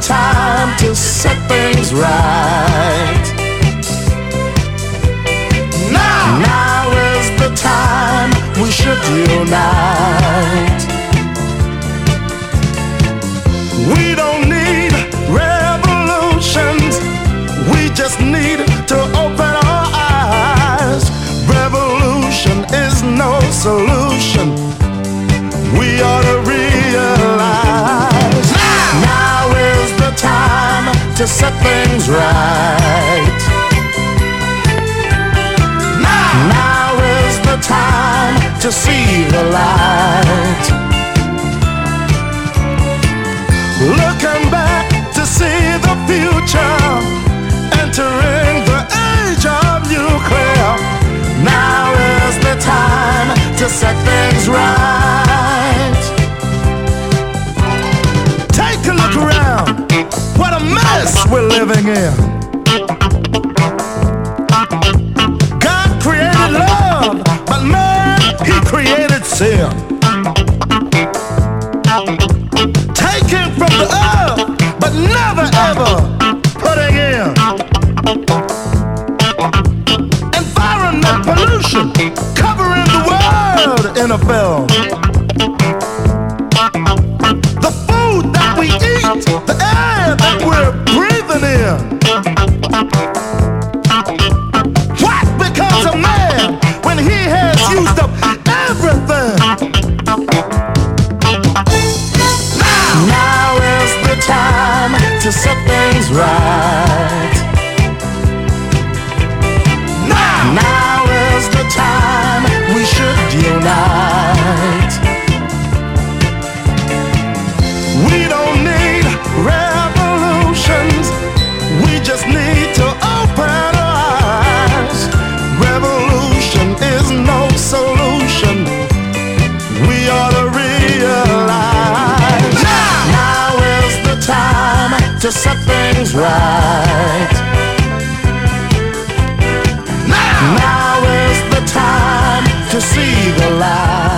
time to set things right. Now is the time we should unite. We don't need revolutions, we just need to open our eyes. Revolution is no solution, we ought to realize. Now is the time to set things right. Now is the time to see the light. Looking back to see the future, entering the age of nuclear. Now is the time to set things right. Take a look around, what a mess we're living in. God created love, but man, he created sin. Taking from the earth, but never ever putting in. Environment pollution, covering the world in a film. The food that we eat, the air that we're breathing in. What becomes of man when he has used up everything? Now is the time to set things right. Now is the time we should unite. We don't need revolutions, we just need to open our eyes. Revolution is no solution, we ought to realize. Now is the time to set things right. Now is the time to see the light.